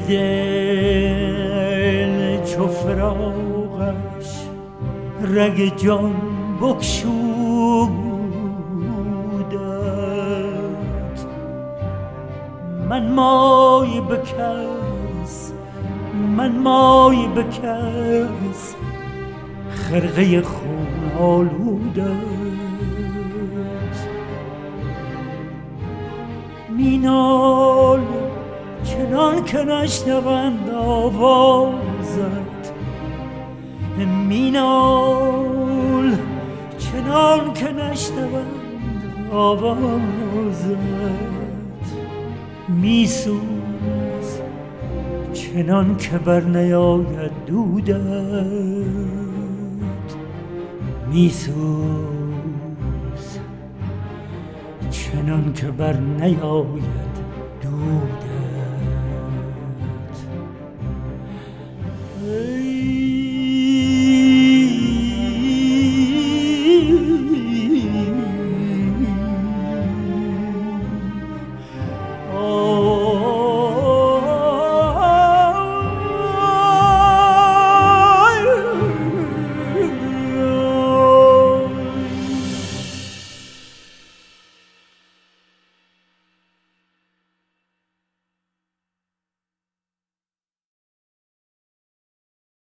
دل چو فراقش رگ جان بگشودت، من مای بکس، من مای بکس خرقه خون آلودت. مینال چنان که نشنوند آوازت، مینال چنان که نشنوند آوازت. میسوز چنان که بر نیاید دودت، میسوز چنان که بر نیاید دودت.